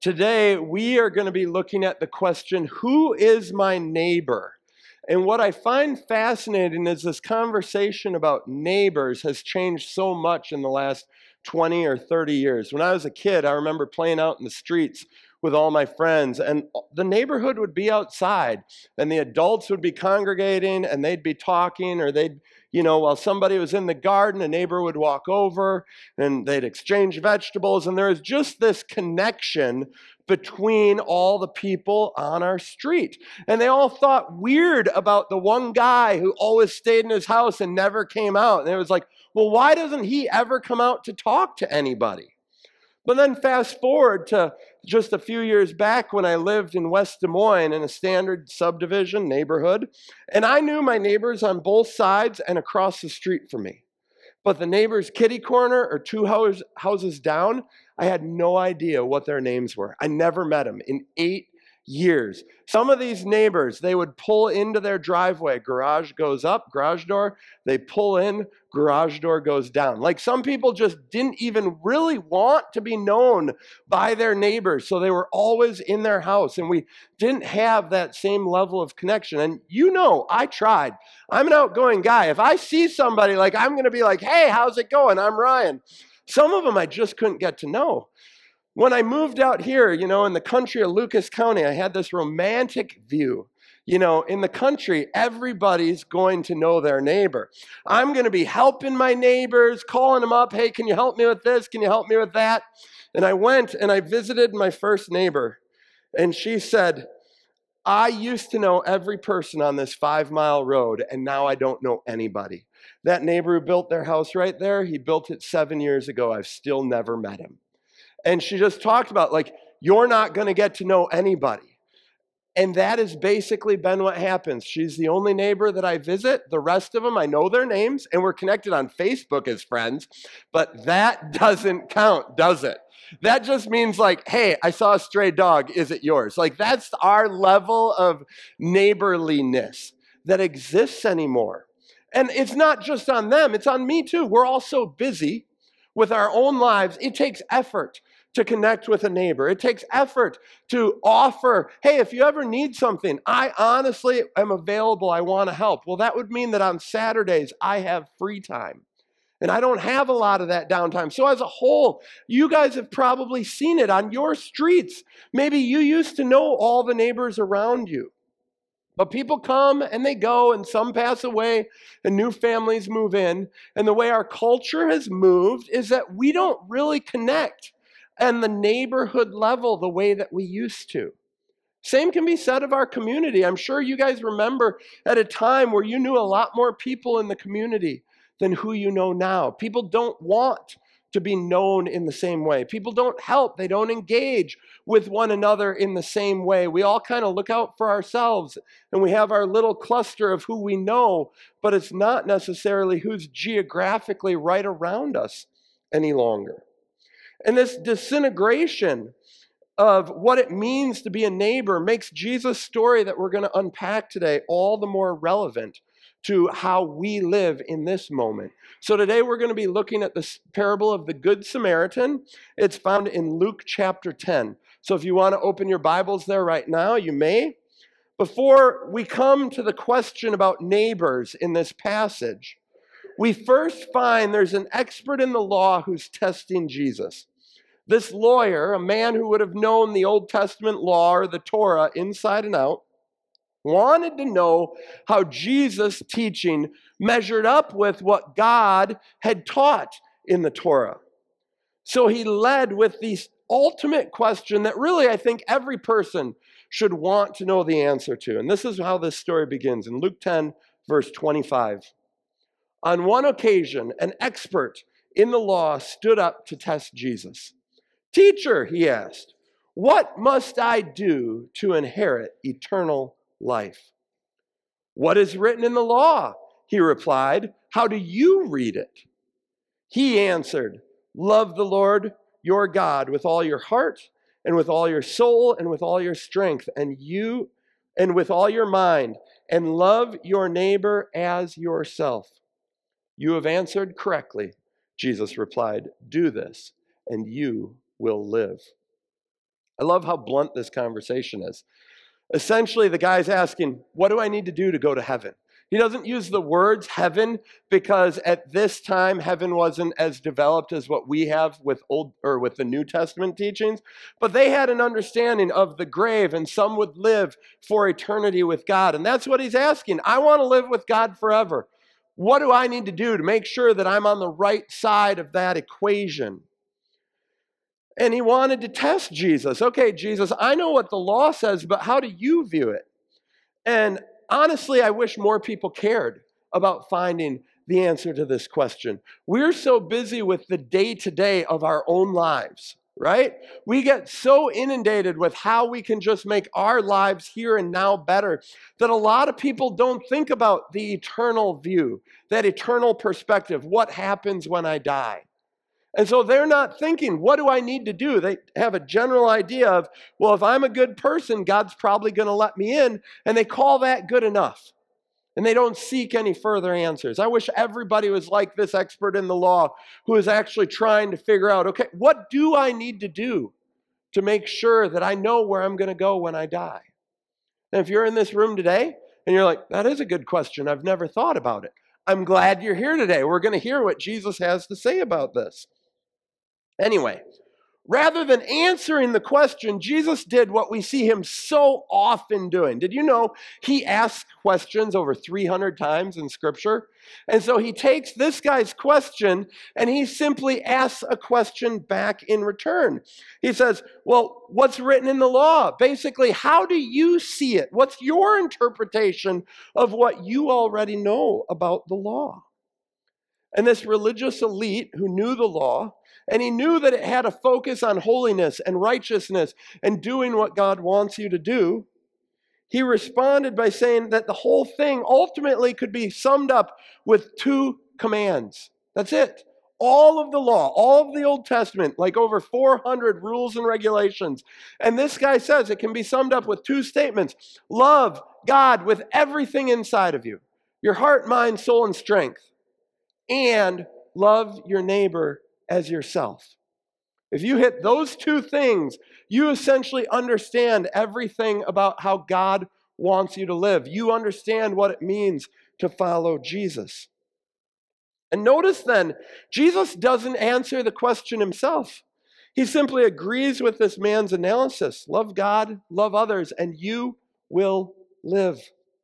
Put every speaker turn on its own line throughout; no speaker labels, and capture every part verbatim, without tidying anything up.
Today, we are going to be looking at the question, who is my neighbor? And what I find fascinating is this conversation about neighbors has changed so much in the last twenty or thirty years. When I was a kid, I remember playing out in the streets with all my friends, and the neighborhood would be outside, and the adults would be congregating, and they'd be talking, or they'd, you know, while somebody was in the garden, a neighbor would walk over, and they'd exchange vegetables, and there was just this connection between all the people on our street. And they all thought weird about the one guy who always stayed in his house and never came out. And it was like, well, why doesn't he ever come out to talk to anybody? But then fast forward to just a few years back when I lived in West Des Moines in a standard subdivision neighborhood, and I knew my neighbors on both sides and across the street from me. But the neighbor's kitty corner or two house, houses down, I had no idea what their names were. I never met them in eight years. Some of these neighbors, they would pull into their driveway. Garage goes up, garage door. They pull in, garage door goes down. Like some people just didn't even really want to be known by their neighbors. So they were always in their house. And we didn't have that same level of connection. And you know, I tried. I'm an outgoing guy. If I see somebody, like I'm going to be like, hey, how's it going? I'm Ryan. Some of them I just couldn't get to know. When I moved out here, you know, in the country of Lucas County, I had this romantic view. You know, in the country, everybody's going to know their neighbor. I'm going to be helping my neighbors, calling them up. Hey, can you help me with this? Can you help me with that? And I went and I visited my first neighbor. And she said, I used to know every person on this five mile road, and now I don't know anybody. That neighbor who built their house right there, he built it seven years ago. I've still never met him. And she just talked about, like, you're not going to get to know anybody. And that has basically been what happens. She's the only neighbor that I visit. The rest of them, I know their names, and we're connected on Facebook as friends. But that doesn't count, does it? That just means like, hey, I saw a stray dog. Is it yours? Like, that's our level of neighborliness that exists anymore. And it's not just on them. It's on me too. We're all so busy with our own lives. It takes effort to connect with a neighbor. It takes effort to offer, hey, if you ever need something, I honestly am available. I want to help. Well, that would mean that on Saturdays, I have free time. And I don't have a lot of that downtime. So as a whole, you guys have probably seen it on your streets. Maybe you used to know all the neighbors around you. But people come and they go, and some pass away, and new families move in. And the way our culture has moved is that we don't really connect and the neighborhood level the way that we used to. Same can be said of our community. I'm sure you guys remember at a time where you knew a lot more people in the community than who you know now. People don't want to be known in the same way. People don't help. They don't engage with one another in the same way. We all kind of look out for ourselves, and we have our little cluster of who we know, but it's not necessarily who's geographically right around us any longer. And this disintegration of what it means to be a neighbor makes Jesus' story that we're going to unpack today all the more relevant to how we live in this moment. So today we're going to be looking at the parable of the Good Samaritan. It's found in Luke chapter ten. So if you want to open your Bibles there right now, you may. Before we come to the question about neighbors in this passage, we first find there's an expert in the law who's testing Jesus. This lawyer, a man who would have known the Old Testament law or the Torah inside and out, wanted to know how Jesus' teaching measured up with what God had taught in the Torah. So he led with the ultimate question that really I think every person should want to know the answer to. And this is how this story begins in Luke ten, verse twenty-five. On one occasion, an expert in the law stood up to test Jesus. Teacher, he asked, what must I do to inherit eternal life? What is written in the law? He replied. How do you read it? He answered, love the Lord your God with all your heart and with all your soul and with all your strength and you and with all your mind, and love your neighbor as yourself. You have answered correctly, Jesus replied. Do this and you will live. I love how blunt this conversation is. Essentially, the guy's asking, what do I need to do to go to heaven? He doesn't use the words heaven because at this time, heaven wasn't as developed as what we have with old or with the New Testament teachings, but they had an understanding of the grave, and some would live for eternity with God. And that's what he's asking. I want to live with God forever. What do I need to do to make sure that I'm on the right side of that equation? And he wanted to test Jesus. Okay, Jesus, I know what the law says, but how do you view it? And honestly, I wish more people cared about finding the answer to this question. We're so busy with the day-to-day of our own lives, right? We get so inundated with how we can just make our lives here and now better that a lot of people don't think about the eternal view, that eternal perspective, what happens when I die. And so they're not thinking, what do I need to do? They have a general idea of, well, if I'm a good person, God's probably going to let me in. And they call that good enough. And they don't seek any further answers. I wish everybody was like this expert in the law who is actually trying to figure out, okay, what do I need to do to make sure that I know where I'm going to go when I die? And if you're in this room today and you're like, that is a good question, I've never thought about it. I'm glad you're here today. We're going to hear what Jesus has to say about this. Anyway, rather than answering the question, Jesus did what we see him so often doing. Did you know he asks questions over three hundred times in Scripture? And so he takes this guy's question and he simply asks a question back in return. He says, well, what's written in the law? Basically, how do you see it? What's your interpretation of what you already know about the law? And this religious elite who knew the law, and he knew that it had a focus on holiness and righteousness and doing what God wants you to do, he responded by saying that the whole thing ultimately could be summed up with two commands. That's it. All of the law, all of the Old Testament, like over four hundred rules and regulations. And this guy says it can be summed up with two statements. Love God with everything inside of you, your heart, mind, soul, and strength. And love your neighbor as yourself. If you hit those two things, you essentially understand everything about how God wants you to live. You understand what it means to follow Jesus. And notice then, Jesus doesn't answer the question himself. He simply agrees with this man's analysis. Love God, love others, and you will live.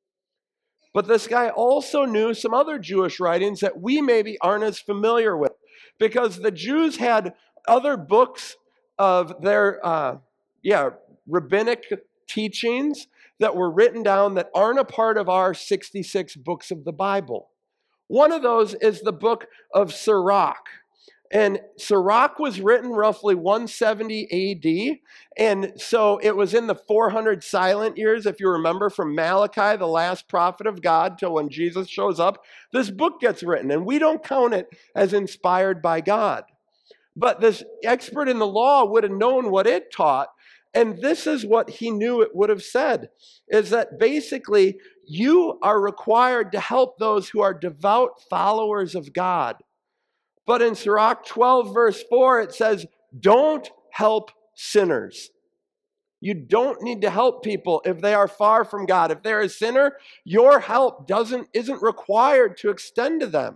But this guy also knew some other Jewish writings that we maybe aren't as familiar with, because the Jews had other books of their uh, yeah, rabbinic teachings that were written down that aren't a part of our sixty-six books of the Bible. One of those is the book of Sirach. And Sirach was written roughly one seventy A D, and so it was in the four hundred silent years, if you remember, from Malachi, the last prophet of God, till when Jesus shows up. This book gets written, and we don't count it as inspired by God. But this expert in the law would have known what it taught, and this is what he knew it would have said, is that basically you are required to help those who are devout followers of God. But in Sirach twelve, verse four, it says, don't help sinners. You don't need to help people if they are far from God. If they're a sinner, your help doesn't, isn't required to extend to them.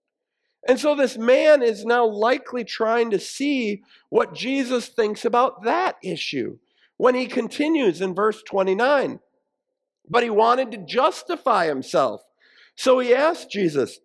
And so this man is now likely trying to see what Jesus thinks about that issue when he continues in verse twenty-nine. But he wanted to justify himself. So he asked Jesus,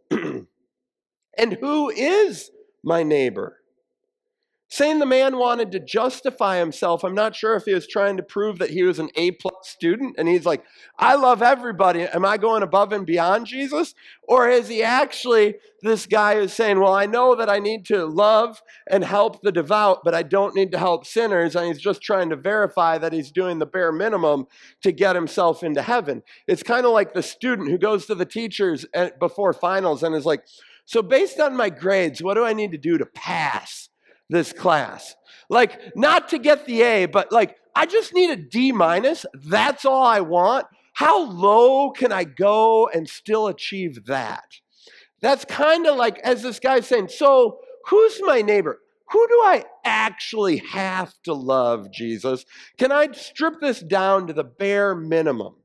and who is my neighbor? Saying the man wanted to justify himself, I'm not sure if he was trying to prove that he was an A-plus student, and he's like, I love everybody. Am I going above and beyond Jesus? Or is he actually this guy who's saying, well, I know that I need to love and help the devout, but I don't need to help sinners, and he's just trying to verify that he's doing the bare minimum to get himself into heaven. It's kind of like the student who goes to the teachers at, before finals and is like, so based on my grades, what do I need to do to pass this class? Like, not to get the A, but like, I just need a D minus. That's all I want. How low can I go and still achieve that? That's kind of like, as this guy's saying, so who's my neighbor? who do I actually have to love, Jesus? Can I strip this down to the bare minimum?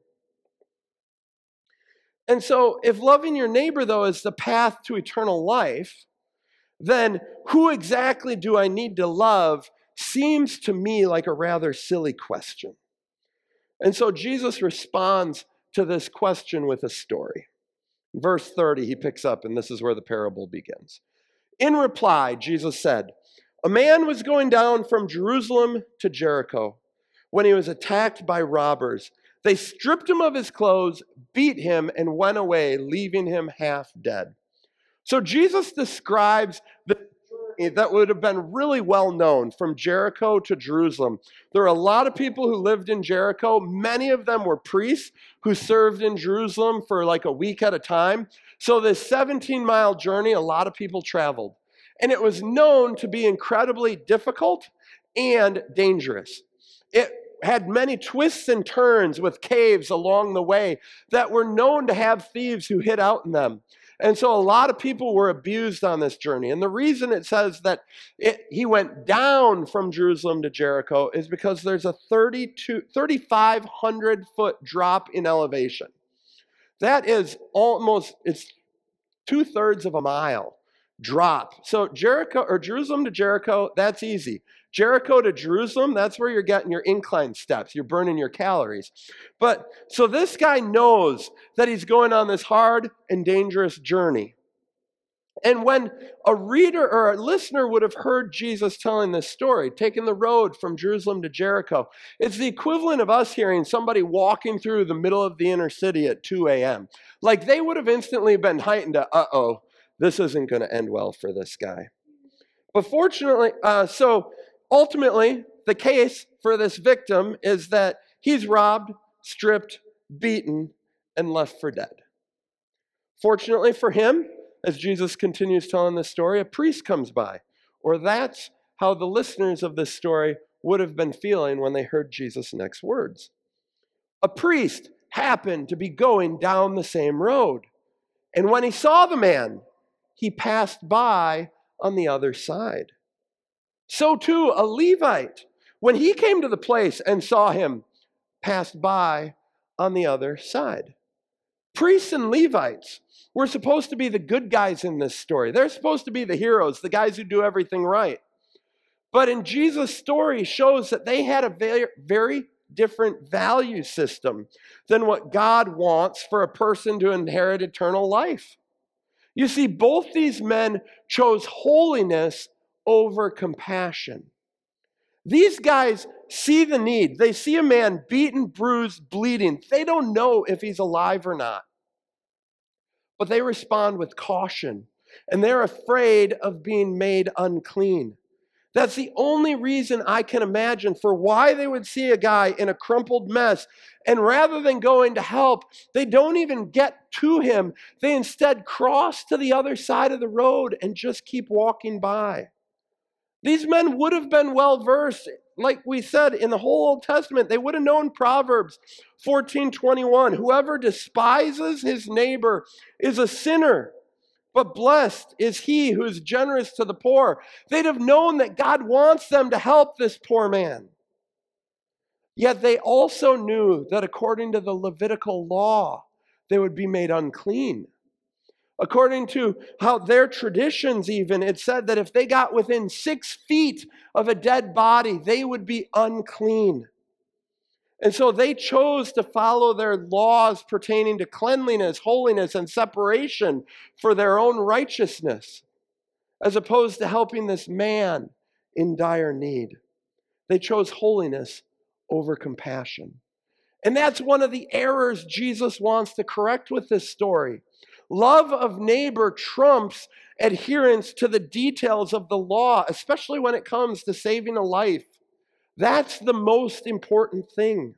And so, if loving your neighbor, though, is the path to eternal life, then who exactly do I need to love seems to me like a rather silly question. And so Jesus responds to this question with a story. Verse thirty, he picks up, and this is where the parable begins. In reply, Jesus said, "A man was going down from Jerusalem to Jericho when he was attacked by robbers. They stripped him of his clothes, beat him, and went away, leaving him half dead." So Jesus describes the journey that would have been really well known from Jericho to Jerusalem. There are a lot of people who lived in Jericho. Many of them were priests who served in Jerusalem for like a week at a time. So this seventeen-mile journey, a lot of people traveled. And it was known to be incredibly difficult and dangerous. It had many twists and turns with caves along the way that were known to have thieves who hid out in them. And so a lot of people were abused on this journey. And the reason it says that it, he went down from Jerusalem to Jericho is because there's a thirty-two, thirty-five hundred foot drop in elevation. That is almost, it's two thirds of a mile drop. So Jericho or Jerusalem to Jericho, that's easy. Jericho to Jerusalem, that's where you're getting your incline steps. You're burning your calories. But so this guy knows that he's going on this hard and dangerous journey. And when a reader or a listener would have heard Jesus telling this story, taking the road from Jerusalem to Jericho, it's the equivalent of us hearing somebody walking through the middle of the inner city at two a.m. Like they would have instantly been heightened to, uh-oh, this isn't going to end well for this guy. But fortunately, uh, so ultimately, the case for this victim is that he's robbed, stripped, beaten, and left for dead. Fortunately for him, as Jesus continues telling this story, a priest comes by. Or that's how the listeners of this story would have been feeling when they heard Jesus' next words. A priest happened to be going down the same road. And when he saw the man, he passed by on the other side. So too, a Levite, when he came to the place and saw him, passed by on the other side. Priests and Levites were supposed to be the good guys in this story. They're supposed to be the heroes, the guys who do everything right. But in Jesus' story shows that they had a very, very different value system than what God wants for a person to inherit eternal life. You see, both these men chose holiness over compassion. These guys see the need. They see a man beaten, bruised, bleeding. They don't know if he's alive or not. But they respond with caution, and they're afraid of being made unclean. That's the only reason I can imagine for why they would see a guy in a crumpled mess, and rather than going to help, they don't even get to him. They instead cross to the other side of the road and just keep walking by. These men would have been well-versed, like we said, in the whole Old Testament. They would have known Proverbs fourteen twenty-one. Whoever despises his neighbor is a sinner, but blessed is he who is generous to the poor. They'd have known that God wants them to help this poor man. Yet they also knew that according to the Levitical law, they would be made unclean. According to how their traditions even, it said that if they got within six feet of a dead body, they would be unclean. And so they chose to follow their laws pertaining to cleanliness, holiness, and separation for their own righteousness, as opposed to helping this man in dire need. They chose holiness over compassion. And that's one of the errors Jesus wants to correct with this story. Love of neighbor trumps adherence to the details of the law, especially when it comes to saving a life. That's the most important thing.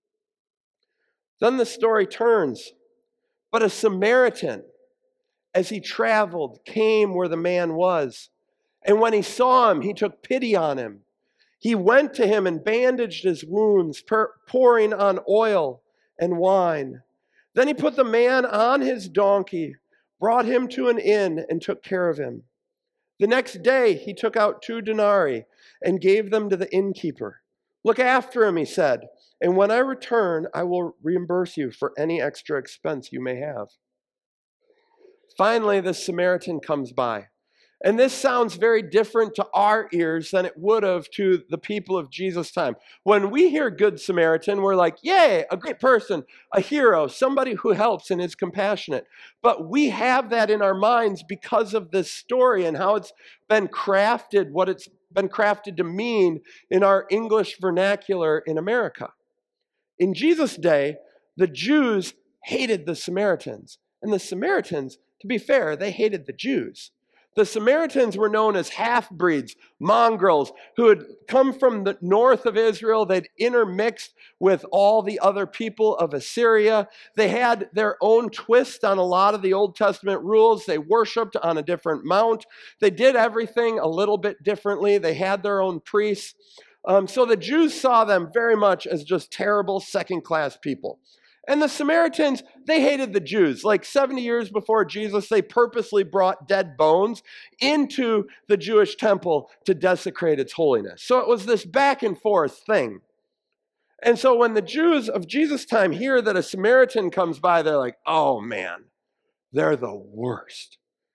Then the story turns. But a Samaritan, as he traveled, came where the man was. And when he saw him, he took pity on him. He went to him and bandaged his wounds, pouring on oil and wine. Then he put the man on his donkey, brought him to an inn, and took care of him. The next day he took out two denarii and gave them to the innkeeper. Look after him, he said, and when I return, I will reimburse you for any extra expense you may have. Finally, the Samaritan comes by. And this sounds very different to our ears than it would have to the people of Jesus' time. When we hear Good Samaritan, we're like, yay, a great person, a hero, somebody who helps and is compassionate. But we have that in our minds because of this story and how it's been crafted, what it's been crafted to mean in our English vernacular in America. In Jesus' day, the Jews hated the Samaritans. And the Samaritans, to be fair, they hated the Jews. The Samaritans were known as half-breeds, mongrels, who had come from the north of Israel. They'd intermixed with all the other people of Assyria. They had their own twist on a lot of the Old Testament rules. They worshiped on a different mount. They did everything a little bit differently. They had their own priests. Um, so the Jews saw them very much as just terrible second-class people. And the Samaritans, they hated the Jews. Like seventy years before Jesus, they purposely brought dead bones into the Jewish temple to desecrate its holiness. So it was this back and forth thing. And so when the Jews of Jesus' time hear that a Samaritan comes by, they're like, oh man, they're the worst.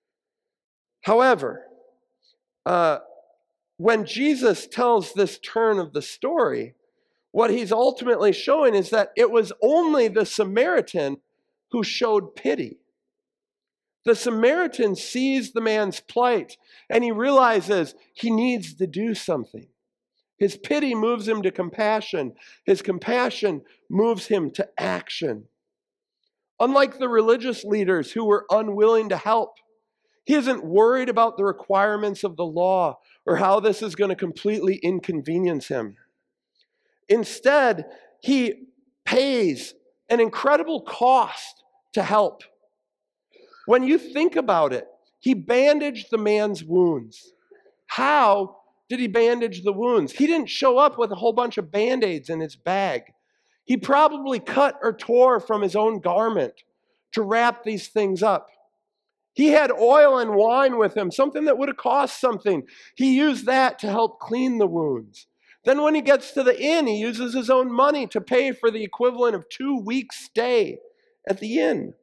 However, uh, when Jesus tells this turn of the story, what he's ultimately showing is that it was only the Samaritan who showed pity. The Samaritan sees the man's plight and he realizes he needs to do something. His pity moves him to compassion. His compassion moves him to action. Unlike the religious leaders who were unwilling to help, he isn't worried about the requirements of the law or how this is going to completely inconvenience him. Instead, he pays an incredible cost to help. When you think about it, he bandaged the man's wounds. How did he bandage the wounds? He didn't show up with a whole bunch of Band-Aids in his bag. He probably cut or tore from his own garment to wrap these things up. He had oil and wine with him, something that would have cost something. He used that to help clean the wounds. Then when he gets to the inn, he uses his own money to pay for the equivalent of two weeks' stay at the inn.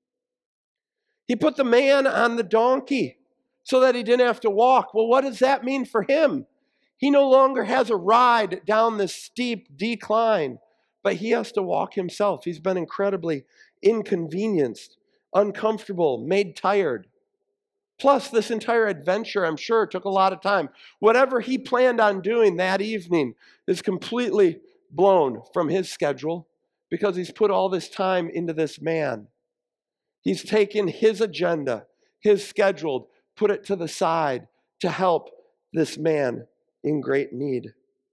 He put the man on the donkey so that he didn't have to walk. Well, what does that mean for him? He no longer has a ride down this steep decline, but he has to walk himself. He's been incredibly inconvenienced, uncomfortable, made tired. Plus, this entire adventure, I'm sure, took a lot of time. Whatever he planned on doing that evening is completely blown from his schedule because he's put all this time into this man. He's taken his agenda, his schedule, put it to the side to help this man in great need.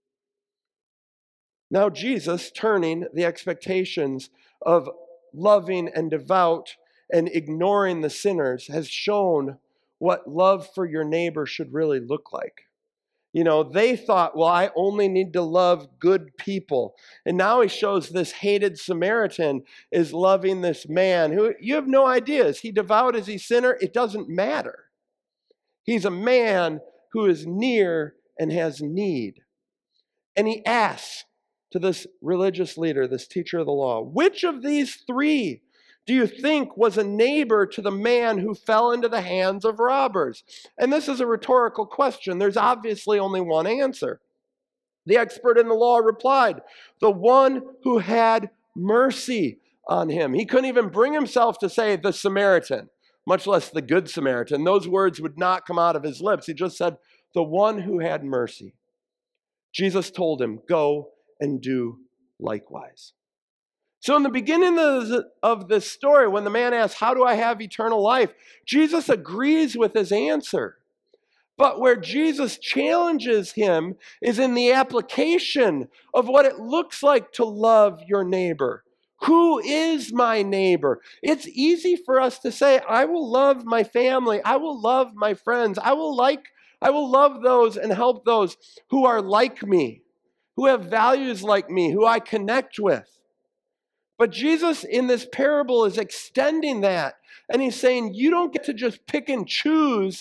Now, Jesus, turning the expectations of loving and devout and ignoring the sinners, has shown what love for your neighbor should really look like. You know, they thought, well, I only need to love good people. And now he shows this hated Samaritan is loving this man who you have no idea. Is he devout? Is he sinner? It doesn't matter. He's a man who is near and has need. And he asks to this religious leader, this teacher of the law, which of these three do you think was a neighbor to the man who fell into the hands of robbers? And this is a rhetorical question. There's obviously only one answer. The expert in the law replied, the one who had mercy on him. He couldn't even bring himself to say the Samaritan, much less the good Samaritan. Those words would not come out of his lips. He just said, the one who had mercy. Jesus told him, go and do likewise. So in the beginning of this story, when the man asks, how do I have eternal life? Jesus agrees with his answer. But where Jesus challenges him is in the application of what it looks like to love your neighbor. Who is my neighbor? It's easy for us to say, I will love my family. I will love my friends. I will like, I will love those and help those who are like me, who have values like me, who I connect with. But Jesus in this parable is extending that. And he's saying, you don't get to just pick and choose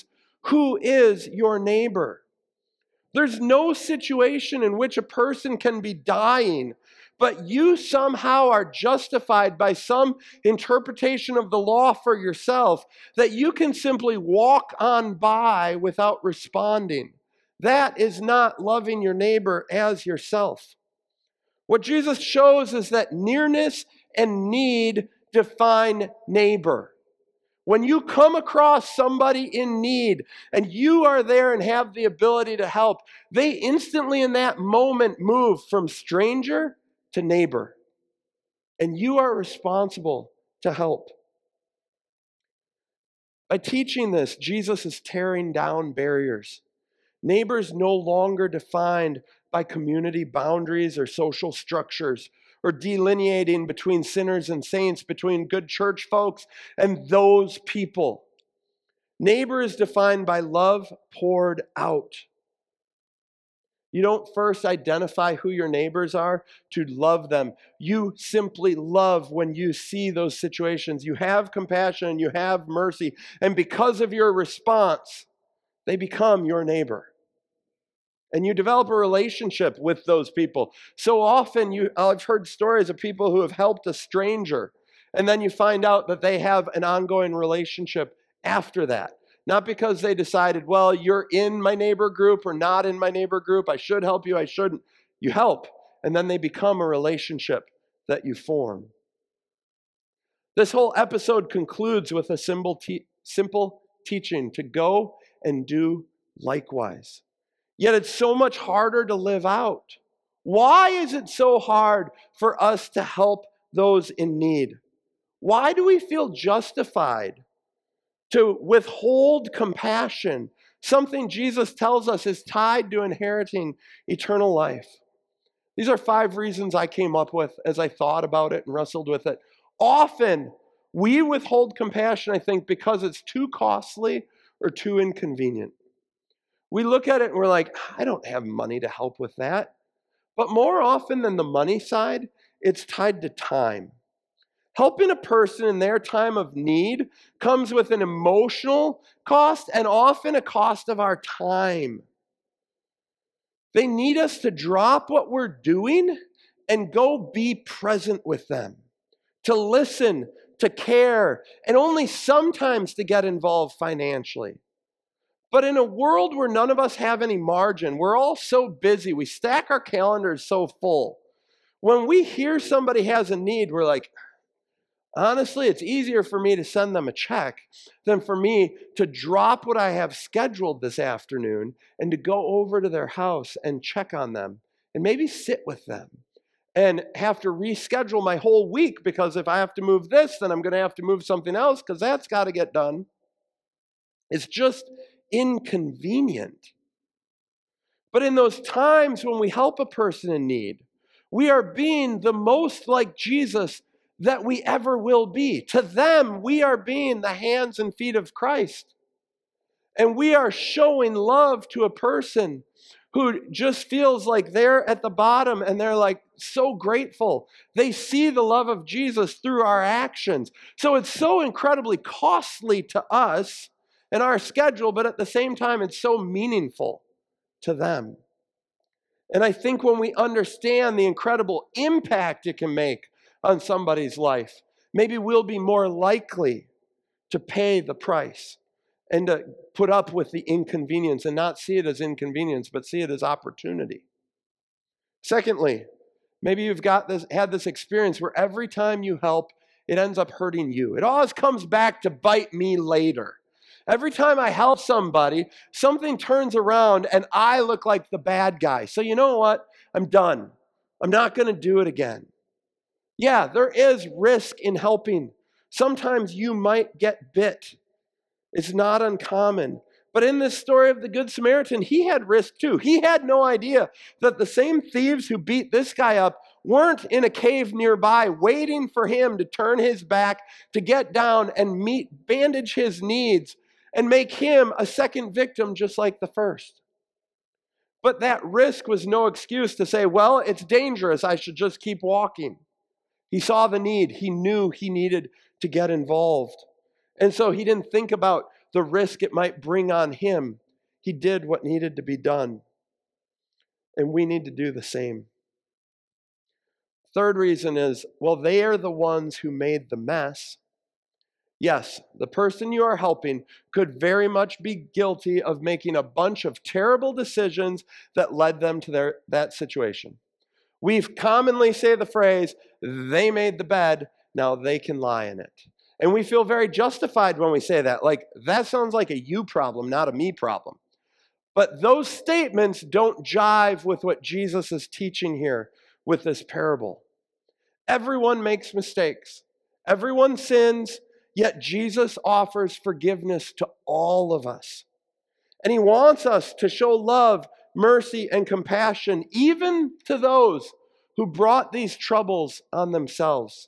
Who is your neighbor? There's no situation in which a person can be dying, but you somehow are justified by some interpretation of the law for yourself that you can simply walk on by without responding. That is not loving your neighbor as yourself. What Jesus shows is that nearness and need define neighbor. When you come across somebody in need and you are there and have the ability to help, they instantly in that moment move from stranger to neighbor. And you are responsible to help. By teaching this, Jesus is tearing down barriers. Neighbors no longer defined by community boundaries or social structures, or delineating between sinners and saints, between good church folks and those people. Neighbor is defined by love poured out. You don't first identify who your neighbors are to love them. You simply love when you see those situations. You have compassion and you have mercy. And because of your response, they become your neighbor. And you develop a relationship with those people. So often, you, I've heard stories of people who have helped a stranger, and then you find out that they have an ongoing relationship after that. Not because they decided, well, you're in my neighbor group or not in my neighbor group. I should help you, I shouldn't. You help, and then they become a relationship that you form. This whole episode concludes with a simple, te- simple teaching to go and do likewise. Yet it's so much harder to live out. Why is it so hard for us to help those in need? Why do we feel justified to withhold compassion, something Jesus tells us is tied to inheriting eternal life? These are five reasons I came up with as I thought about it and wrestled with it. Often, we withhold compassion, I think, because it's too costly or too inconvenient. We look at it and we're like, I don't have money to help with that. But more often than the money side, it's tied to time. Helping a person in their time of need comes with an emotional cost and often a cost of our time. They need us to drop what we're doing and go be present with them, to listen, to care, and only sometimes to get involved financially. But in a world where none of us have any margin, we're all so busy, we stack our calendars so full. When we hear somebody has a need, we're like, honestly, it's easier for me to send them a check than for me to drop what I have scheduled this afternoon and to go over to their house and check on them and maybe sit with them and have to reschedule my whole week because if I have to move this, then I'm going to have to move something else because that's got to get done. It's just inconvenient. But in those times when we help a person in need, we are being the most like Jesus that we ever will be. To them, we are being the hands and feet of Christ. And we are showing love to a person who just feels like they're at the bottom and they're like so grateful. They see the love of Jesus through our actions. So it's so incredibly costly to us and our schedule, but at the same time, it's so meaningful to them. And I think when we understand the incredible impact it can make on somebody's life, maybe we'll be more likely to pay the price and to put up with the inconvenience and not see it as inconvenience, but see it as opportunity. Secondly, maybe you've got this, had this experience where every time you help, it ends up hurting you. It always comes back to bite me later. Every time I help somebody, something turns around and I look like the bad guy. So you know what? I'm done. I'm not going to do it again. Yeah, there is risk in helping. Sometimes you might get bit. It's not uncommon. But in this story of the Good Samaritan, he had risk too. He had no idea that the same thieves who beat this guy up weren't in a cave nearby waiting for him to turn his back, to get down and meet, bandage his needs, and make him a second victim just like the first. But that risk was no excuse to say, well, it's dangerous, I should just keep walking. He saw the need. He knew he needed to get involved. And so he didn't think about the risk it might bring on him, he did what needed to be done. And we need to do the same. Third reason is, well, they are the ones who made the mess. Yes, the person you are helping could very much be guilty of making a bunch of terrible decisions that led them to their, that situation. We commonly say the phrase, they made the bed, now they can lie in it. And we feel very justified when we say that. Like, that sounds like a you problem, not a me problem. But those statements don't jive with what Jesus is teaching here with this parable. Everyone makes mistakes. Everyone sins, yet Jesus offers forgiveness to all of us. And he wants us to show love, mercy, and compassion, even to those who brought these troubles on themselves.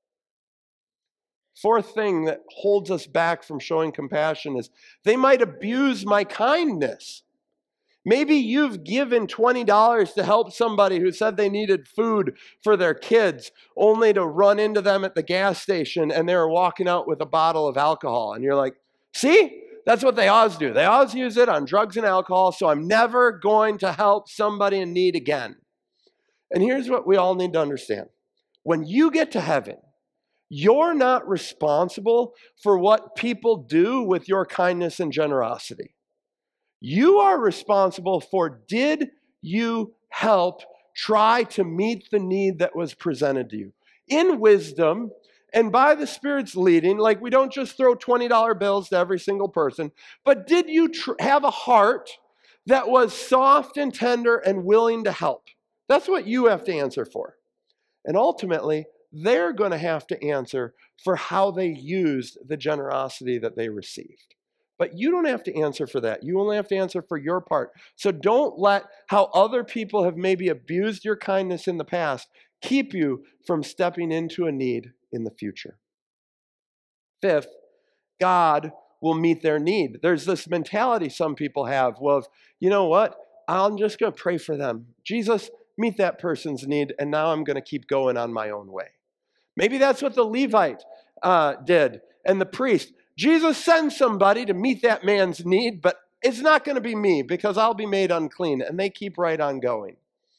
Fourth thing that holds us back from showing compassion is they might abuse my kindness. Maybe you've given twenty dollars to help somebody who said they needed food for their kids, only to run into them at the gas station and they were walking out with a bottle of alcohol. And you're like, see? That's what they always do. They always use it on drugs and alcohol, so I'm never going to help somebody in need again. And here's what we all need to understand. When you get to heaven, you're not responsible for what people do with your kindness and generosity. You are responsible for, did you help try to meet the need that was presented to you? In wisdom and by the Spirit's leading, like we don't just throw twenty dollar bills to every single person, but did you tr- have a heart that was soft and tender and willing to help? That's what you have to answer for. And ultimately, they're going to have to answer for how they used the generosity that they received. But you don't have to answer for that. You only have to answer for your part. So don't let how other people have maybe abused your kindness in the past keep you from stepping into a need in the future. Fifth, God will meet their need. There's this mentality some people have of, you know what? I'm just going to pray for them. Jesus, meet that person's need, and now I'm going to keep going on my own way. Maybe that's what the Levite uh, did and the priest. Jesus sends somebody to meet that man's need, but it's not going to be me because I'll be made unclean. And they keep right on going.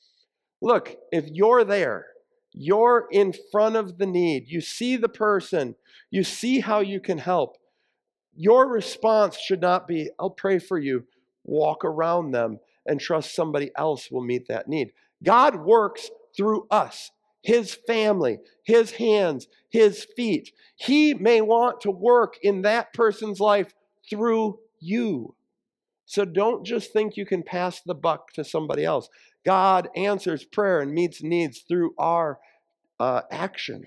Look, if you're there, you're in front of the need, you see the person, you see how you can help, your response should not be, I'll pray for you, walk around them, and trust somebody else will meet that need. God works through us. His family, his hands, his feet. He may want to work in that person's life through you. So don't just think you can pass the buck to somebody else. God answers prayer and meets needs through our uh, actions.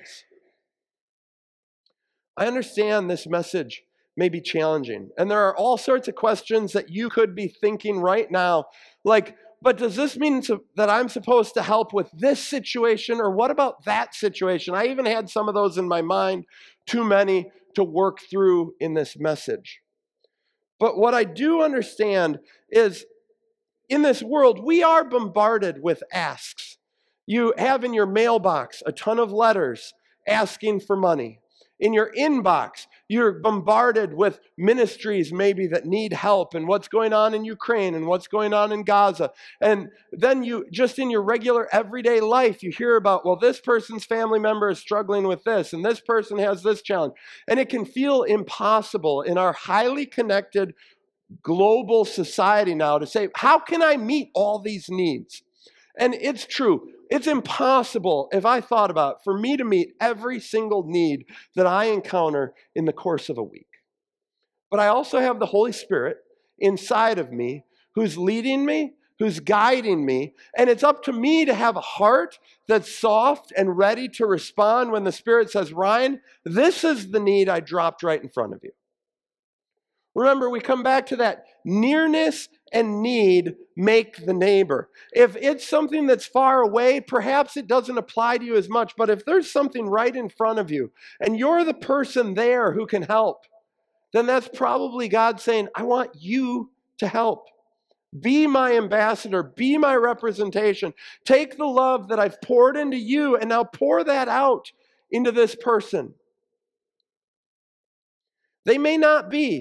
I understand this message may be challenging, and there are all sorts of questions that you could be thinking right now, like, but does this mean to, that I'm supposed to help with this situation, or what about that situation? I even had some of those in my mind, too many to work through in this message. But what I do understand is in this world, we are bombarded with asks. You have in your mailbox a ton of letters asking for money. In your inbox, you're bombarded with ministries maybe that need help and what's going on in Ukraine and what's going on in Gaza. And then you, just in your regular everyday life, you hear about, well, this person's family member is struggling with this and this person has this challenge. And it can feel impossible in our highly connected global society now to say, how can I meet all these needs? And it's true. It's impossible, if I thought about it, for me to meet every single need that I encounter in the course of a week. But I also have the Holy Spirit inside of me who's leading me, who's guiding me, and it's up to me to have a heart that's soft and ready to respond when the Spirit says, Ryan, this is the need I dropped right in front of you. Remember, we come back to that nearness and need make the neighbor. If it's something that's far away, perhaps it doesn't apply to you as much. But if there's something right in front of you and you're the person there who can help, then that's probably God saying, I want you to help. Be my ambassador. Be my representation. Take the love that I've poured into you and now pour that out into this person. They may not be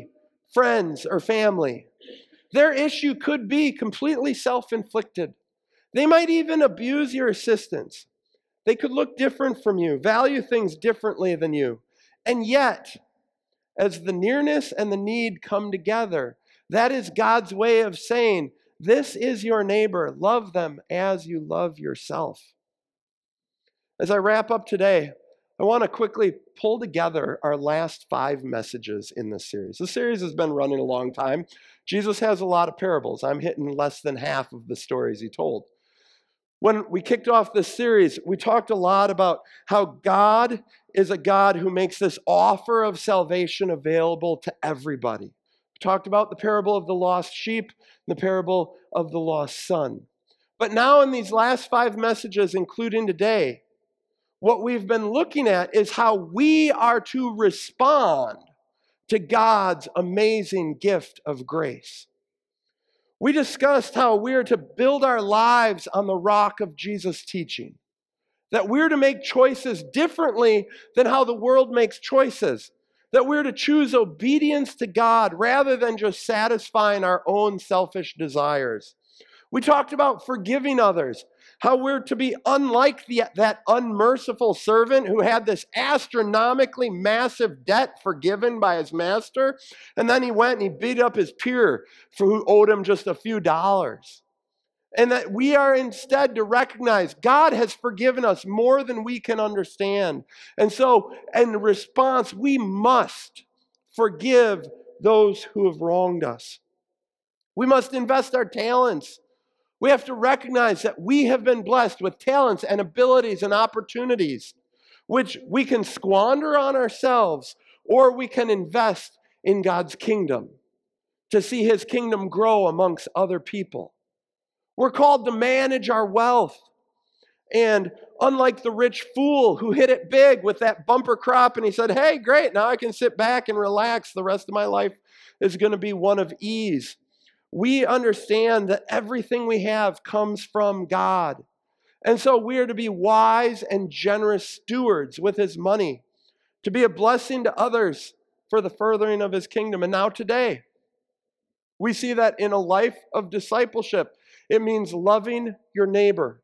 friends, or family. Their issue could be completely self-inflicted. They might even abuse your assistance. They could look different from you, value things differently than you. And yet, as the nearness and the need come together, that is God's way of saying, this is your neighbor. Love them as you love yourself. As I wrap up today, I want to quickly pull together our last five messages in this series. This series has been running a long time. Jesus has a lot of parables. I'm hitting less than half of the stories he told. When we kicked off this series, we talked a lot about how God is a God who makes this offer of salvation available to everybody. We talked about the parable of the lost sheep, the parable of the lost son. But now in these last five messages, including today, what we've been looking at is how we are to respond to God's amazing gift of grace. We discussed how we're to build our lives on the rock of Jesus' teaching, that we're to make choices differently than how the world makes choices, that we're to choose obedience to God rather than just satisfying our own selfish desires. We talked about forgiving others, how we're to be unlike the, that unmerciful servant who had this astronomically massive debt forgiven by his master, and then he went and he beat up his peer for who owed him just a few dollars. And that we are instead to recognize God has forgiven us more than we can understand. And so, in response, we must forgive those who have wronged us. We must invest our talents. We have to recognize that we have been blessed with talents and abilities and opportunities, which we can squander on ourselves, or we can invest in God's kingdom to see his kingdom grow amongst other people. We're called to manage our wealth. And unlike the rich fool who hit it big with that bumper crop and he said, hey, great, now I can sit back and relax. The rest of my life is going to be one of ease. We understand that everything we have comes from God. And so we are to be wise and generous stewards with his money, to be a blessing to others for the furthering of his kingdom. And now today, we see that in a life of discipleship, it means loving your neighbor.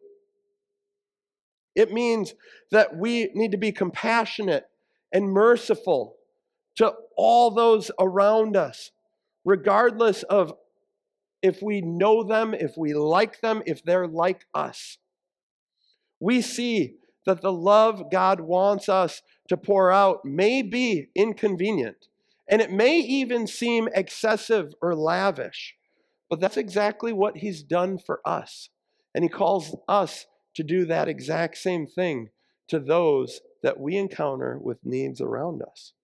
It means that we need to be compassionate and merciful to all those around us, regardless of if we know them, if we like them, if they're like us. We see that the love God wants us to pour out may be inconvenient, and it may even seem excessive or lavish, but that's exactly what he's done for us. And he calls us to do that exact same thing to those that we encounter with needs around us.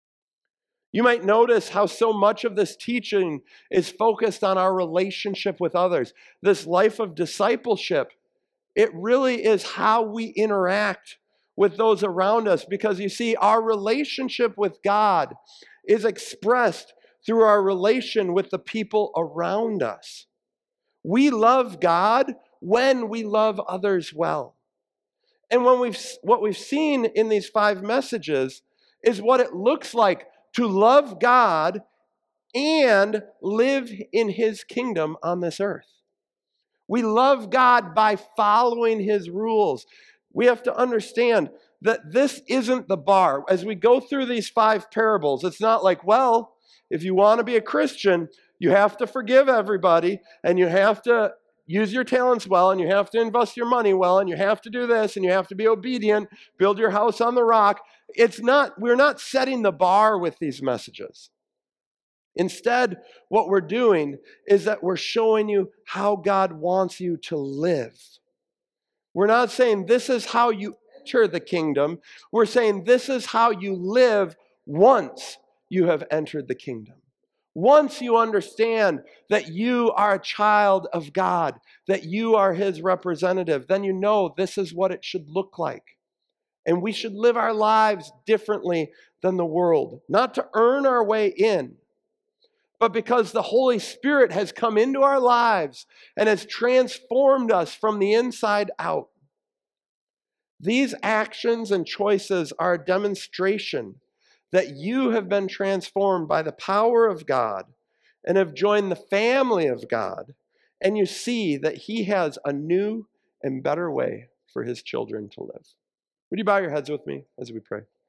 You might notice how so much of this teaching is focused on our relationship with others. This life of discipleship, it really is how we interact with those around us, because you see, our relationship with God is expressed through our relation with the people around us. We love God when we love others well. And when we've, what we've seen in these five messages is what it looks like to love God and live in his kingdom on this earth. We love God by following his rules. We have to understand that this isn't the bar. As we go through these five parables, it's not like, well, if you want to be a Christian, you have to forgive everybody, and you have to use your talents well, and you have to invest your money well, and you have to do this, and you have to be obedient, build your house on the rock. It's not, we're not setting the bar with these messages. Instead, what we're doing is that we're showing you how God wants you to live. We're not saying this is how you enter the kingdom. We're saying this is how you live once you have entered the kingdom. Once you understand that you are a child of God, that you are his representative, then you know this is what it should look like. And we should live our lives differently than the world, not to earn our way in, but because the Holy Spirit has come into our lives and has transformed us from the inside out. These actions and choices are a demonstration that you have been transformed by the power of God and have joined the family of God, and you see that He has a new and better way for His children to live. Would you bow your heads with me as we pray?